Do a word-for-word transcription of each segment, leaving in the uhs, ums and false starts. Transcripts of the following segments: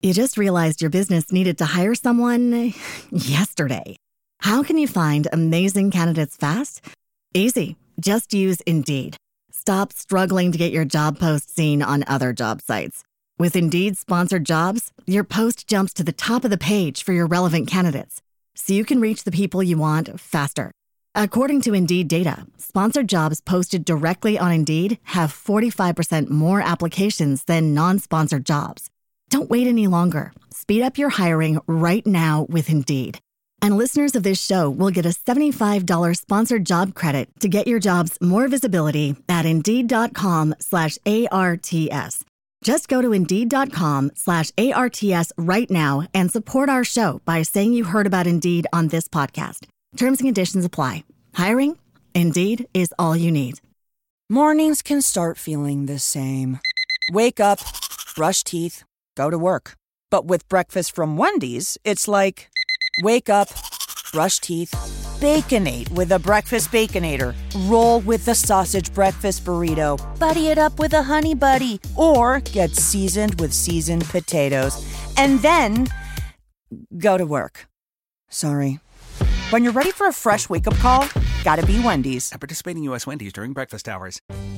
You just realized your business needed to hire someone yesterday. How can you find amazing candidates fast? Easy. Just use Indeed. Stop struggling to get your job post seen on other job sites. With Indeed sponsored jobs, your post jumps to the top of the page for your relevant candidates, so you can reach the people you want faster. According to Indeed data, sponsored jobs posted directly on Indeed have forty-five percent more applications than non-sponsored jobs. Don't wait any longer. Speed up your hiring right now with Indeed. And listeners of this show will get a seventy-five dollars sponsored job credit to get your jobs more visibility at Indeed.com slash ARTS. Just go to Indeed.com slash ARTS right now and support our show by saying you heard about Indeed on this podcast. Terms and conditions apply. Hiring? Indeed is all you need. Mornings can start feeling the same. Wake up, brush teeth, go to work. But with breakfast from Wendy's, it's like, wake up, brush teeth, Baconate with a breakfast Baconator. Roll with the sausage breakfast burrito. Buddy it up with a honey buddy. Or get seasoned with seasoned potatoes. And then go to work. Sorry. When you're ready for a fresh wake-up call, gotta be Wendy's. At participating U S Wendy's during breakfast hours.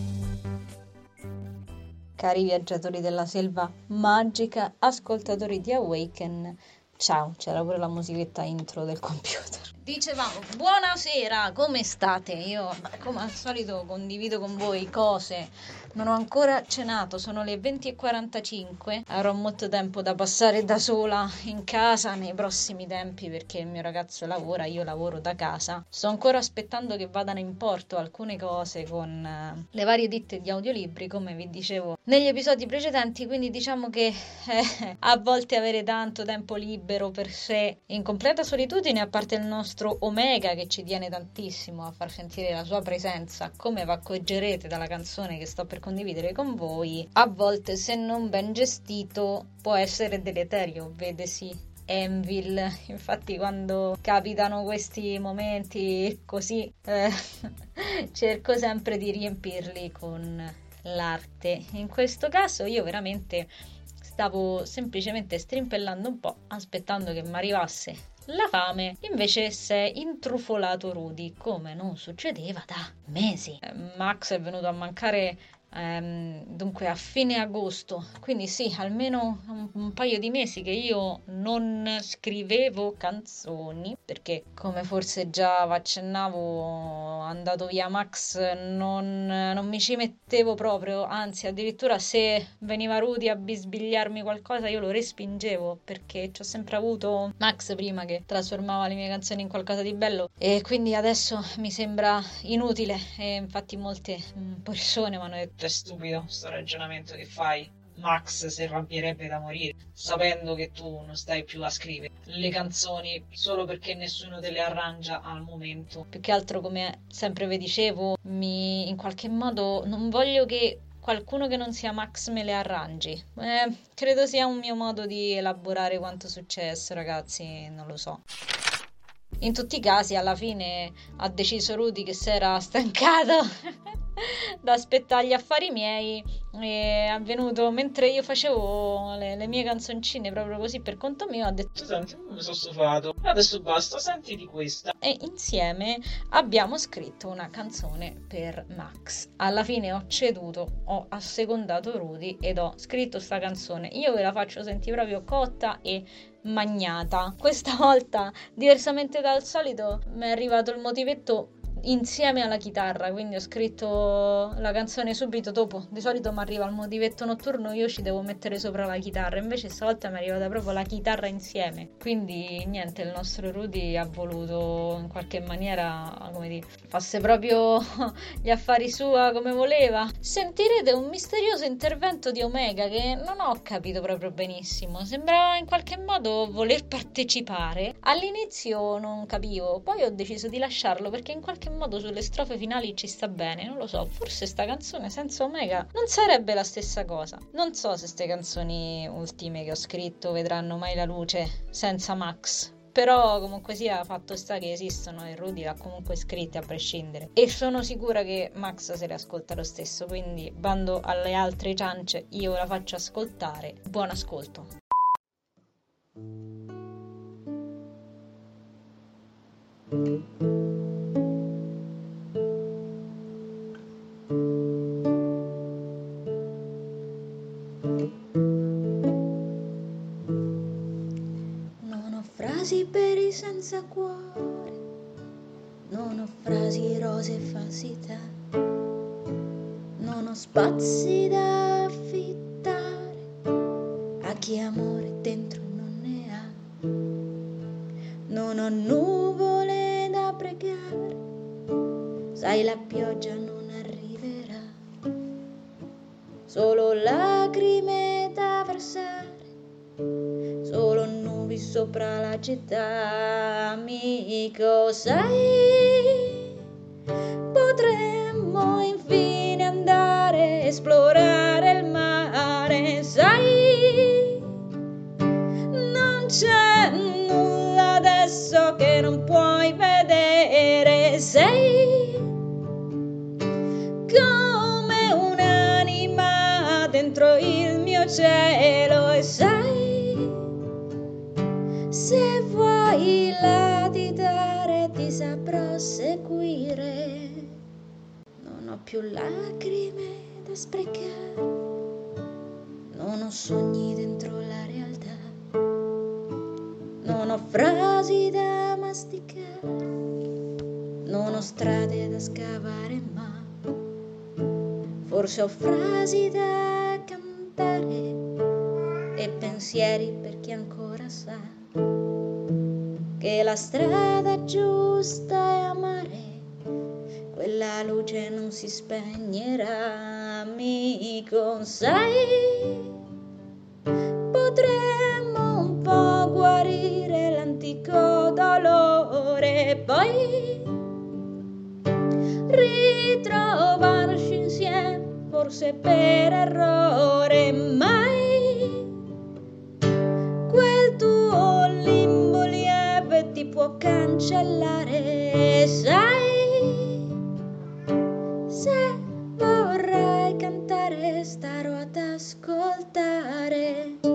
Cari viaggiatori della selva magica, ascoltatori di Awaken, ciao, c'era pure la musichetta intro del computer. Dicevamo, buonasera, come state? Io, come al solito, condivido con voi cose. Non ho ancora cenato, sono le venti e quarantacinque. Avrò molto tempo da passare da sola in casa nei prossimi tempi perché il mio ragazzo lavora, io lavoro da casa. Sto ancora aspettando che vadano in porto alcune cose con uh, le varie ditte di audiolibri, come vi dicevo negli episodi precedenti, quindi diciamo che eh, a volte avere tanto tempo libero per sé in completa solitudine, a parte il nostro Omega che ci tiene tantissimo a far sentire la sua presenza, come vi accorgerete dalla canzone che sto per condividere con voi, a volte se non ben gestito può essere deleterio, vedesi Anvil. Infatti quando capitano questi momenti così eh, cerco sempre di riempirli con l'arte. In questo caso io veramente stavo semplicemente strimpellando un po', aspettando che mi arrivasse la fame, invece si è intrufolato Rudy, come non succedeva da mesi. Eh, Max è venuto a mancare ehm, dunque a fine agosto, quindi sì, almeno un, un paio di mesi che io non scrivevo canzoni, perché come forse già vi accennavo, andato via Max non, non mi ci mettevo proprio, anzi addirittura se veniva Rudy a bisbigliarmi qualcosa io lo respingevo, perché ci ho sempre avuto Max prima che trasformava le mie canzoni in qualcosa di bello, e quindi adesso mi sembra inutile, e infatti molte persone mi hanno detto: è stupido sto ragionamento che fai, Max si arrabbierebbe da morire sapendo che tu non stai più a scrivere le canzoni solo perché nessuno te le arrangia al momento. Più che altro, come sempre vi dicevo, mi in qualche modo non voglio che qualcuno che non sia Max me le arrangi. Eh, credo sia un mio modo di elaborare quanto è successo, ragazzi, non lo so. In tutti i casi, alla fine ha deciso Rudy che si era stancato da aspettare gli affari miei, e è venuto mentre io facevo le, le mie canzoncine proprio così per conto mio, ha detto: senti, mi sono stufato, adesso basta, senti di questa. E insieme abbiamo scritto una canzone per Max. Alla fine ho ceduto, ho assecondato Rudy ed ho scritto sta canzone. Io ve la faccio sentire proprio cotta e magnata. Questa volta, diversamente dal solito, mi è arrivato il motivetto insieme alla chitarra, quindi ho scritto la canzone subito dopo. Di solito mi arriva il motivetto notturno, io ci devo mettere sopra la chitarra, invece stavolta mi è arrivata proprio la chitarra insieme. Quindi niente, il nostro Rudy ha voluto in qualche maniera, come dire, fasse proprio gli affari sua come voleva. Sentirete un misterioso intervento di Omega che non ho capito proprio benissimo, sembrava in qualche modo voler partecipare. All'inizio non capivo, poi ho deciso di lasciarlo perché in qualche modo sulle strofe finali ci sta bene, non lo so, forse sta canzone senza Omega non sarebbe la stessa cosa. Non so se queste canzoni ultime che ho scritto vedranno mai la luce senza Max, però comunque sia, fatto sta che esistono e Rudy l'ha comunque scritte a prescindere, e sono sicura che Max se le ascolta lo stesso, quindi bando alle altre ciance, io la faccio ascoltare. Buon ascolto. Non ho frasi per i senza cuore, non ho frasi rose e falsità, non ho spazi da affittare a chi amore dentro non ne ha, non ho nuvole da pregare, sai la pioggia non arriverà, solo lacrime da versare, solo nubi sopra la città. Amico, sai, potremmo infine andare a esplorare il mare, sai, non c'è nulla adesso che non puoi vedere, sei come un'anima dentro il mio cielo e sai, se vuoi latitare ti saprò seguire, non ho più lacrime da sprecare, non ho sogni dentro la realtà, non ho frasi da masticare, non ho strade da scavare, ma forse ho frasi da cantare e pensieri per chi ancora sa che la strada giusta è amare, quella luce non si spegnerà. Amico, sai, potremmo un po' guarire l'antico dolore, poi ritrovarci insieme, forse per errore, mai quel tuo limbo lieve ti può cancellare, sai, se vorrai cantare starò ad ascoltare.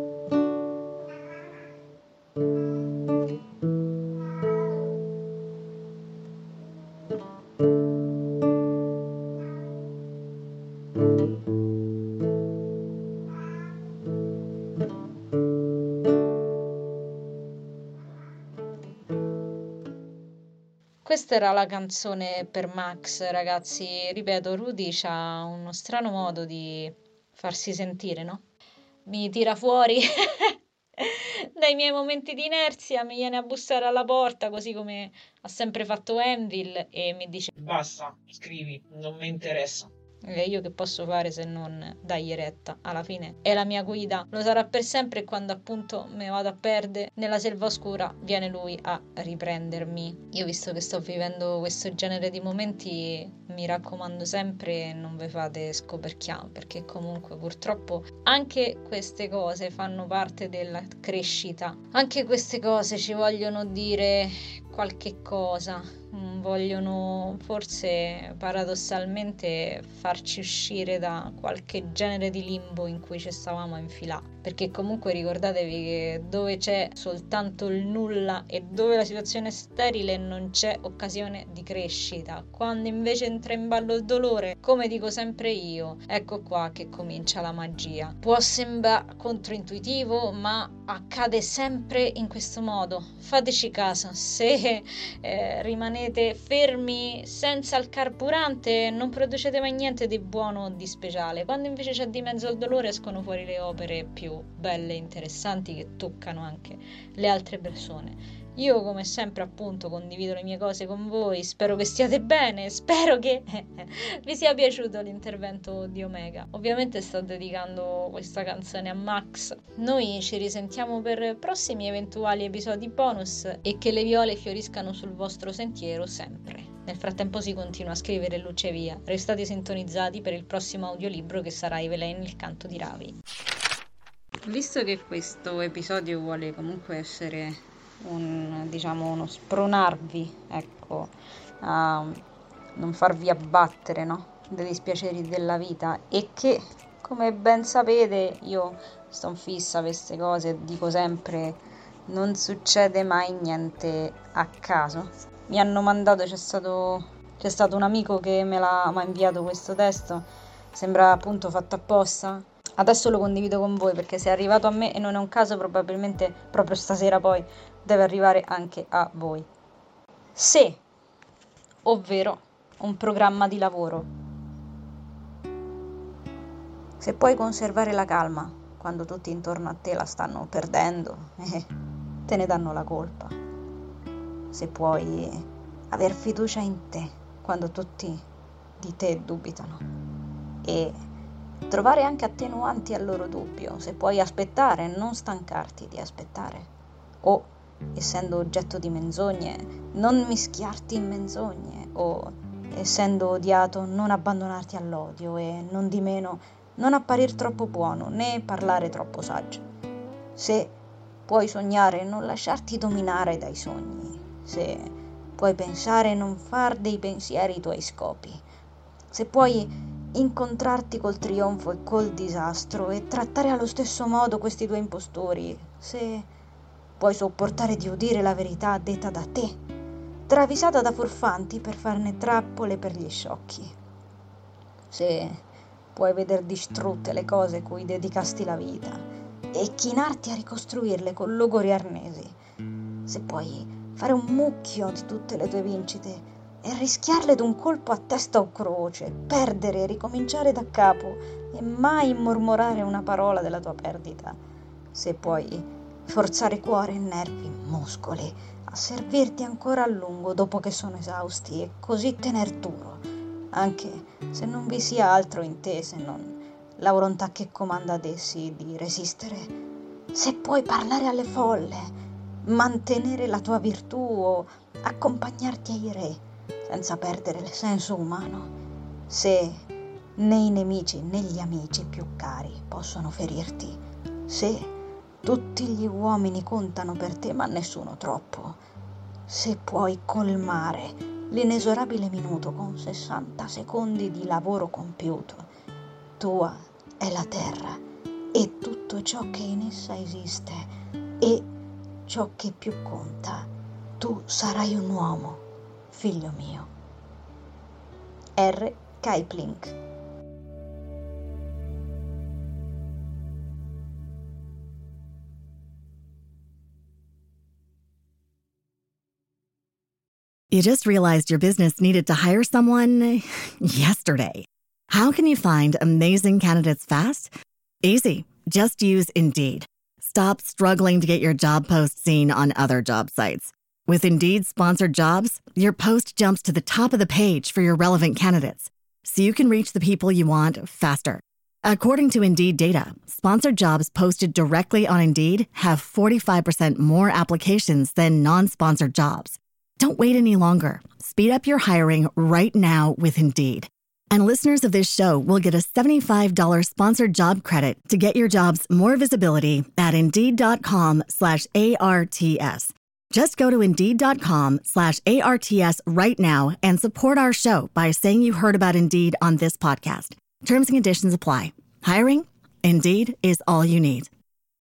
Questa era la canzone per Max, ragazzi. Ripeto, Rudy ha uno strano modo di farsi sentire, no? Mi tira fuori dai miei momenti di inerzia, mi viene a bussare alla porta, così come ha sempre fatto Anvil, e mi dice: basta, scrivi, non mi interessa. E io che posso fare se non dargli retta? Alla fine è la mia guida, lo sarà per sempre, e quando appunto me vado a perdere nella selva oscura viene lui a riprendermi. Io, visto che sto vivendo questo genere di momenti, mi raccomando sempre, non ve fate scoperchiare, perché comunque purtroppo anche queste cose fanno parte della crescita, anche queste cose ci vogliono dire qualche cosa, vogliono forse paradossalmente farci uscire da qualche genere di limbo in cui ci stavamo a infilare, perché comunque ricordatevi che dove c'è soltanto il nulla e dove la situazione è sterile non c'è occasione di crescita. Quando invece entra in ballo il dolore, come dico sempre io, ecco qua che comincia la magia. Può sembrare controintuitivo, ma accade sempre in questo modo. Fateci caso, se eh, rimanete fermi senza il carburante non producete mai niente di buono o di speciale. Quando invece c'è di mezzo il dolore escono fuori le opere più belle e interessanti, che toccano anche le altre persone. Io come sempre appunto condivido le mie cose con voi, spero che stiate bene, spero che vi sia piaciuto l'intervento di Omega. Ovviamente sto dedicando questa canzone a Max. Noi ci risentiamo per prossimi eventuali episodi bonus, e che le viole fioriscano sul vostro sentiero sempre. Nel frattempo si continua a scrivere luce via. Restate sintonizzati per il prossimo audiolibro, che sarà Evelyn, il canto di Ravi. Visto che questo episodio vuole comunque essere un, diciamo, uno spronarvi, ecco, a non farvi abbattere, no, dei dispiaceri della vita, e che, come ben sapete, io sto in fissa per queste cose, dico sempre non succede mai niente a caso. Mi hanno mandato, c'è stato, c'è stato un amico che me l'ha mi ha inviato questo testo, sembra appunto fatto apposta. Adesso lo condivido con voi perché se è arrivato a me e non è un caso, probabilmente proprio stasera poi deve arrivare anche a voi. Se, ovvero un programma di lavoro. Se puoi conservare la calma quando tutti intorno a te la stanno perdendo, eh, te ne danno la colpa. Se puoi aver fiducia in te quando tutti di te dubitano e trovare anche attenuanti al loro dubbio, se puoi aspettare, non stancarti di aspettare, o, essendo oggetto di menzogne, non mischiarti in menzogne, o, essendo odiato, non abbandonarti all'odio e, non di meno, non apparir troppo buono né parlare troppo saggio. Se puoi sognare, non lasciarti dominare dai sogni, se puoi pensare, non far dei pensieri i tuoi scopi, se puoi incontrarti col trionfo e col disastro e trattare allo stesso modo questi due impostori, se puoi sopportare di udire la verità detta da te, travisata da furfanti per farne trappole per gli sciocchi, se puoi veder distrutte le cose cui dedicasti la vita e chinarti a ricostruirle con logori arnesi, se puoi fare un mucchio di tutte le tue vincite e rischiarle d'un colpo a testa o croce, perdere e ricominciare da capo e mai mormorare una parola della tua perdita, se puoi forzare cuore e nervi, muscoli, a servirti ancora a lungo dopo che sono esausti e così tener duro, anche se non vi sia altro in te se non la volontà che comanda ad essi di resistere, se puoi parlare alle folle, mantenere la tua virtù o accompagnarti ai re, senza perdere il senso umano, se né i nemici né gli amici più cari possono ferirti, se tutti gli uomini contano per te ma nessuno troppo, se puoi colmare l'inesorabile minuto con sessanta secondi di lavoro compiuto, tua è la terra e tutto ciò che in essa esiste e ciò che più conta, tu sarai un uomo, figlio mio. R. Kipling. You just realized your business needed to hire someone yesterday. How can you find amazing candidates fast? Easy. Just use Indeed. Stop struggling to get your job post seen on other job sites. With Indeed sponsored jobs, your post jumps to the top of the page for your relevant candidates, so you can reach the people you want faster. According to Indeed data, sponsored jobs posted directly on Indeed have forty-five percent more applications than non-sponsored jobs. Don't wait any longer. Speed up your hiring right now with Indeed. And listeners of this show will get a seventy-five dollars sponsored job credit to get your jobs more visibility at Indeed.com slash ARTS. Just go to Indeed.com slash ARTS right now and support our show by saying you heard about Indeed on this podcast. Terms and conditions apply. Hiring? Indeed is all you need.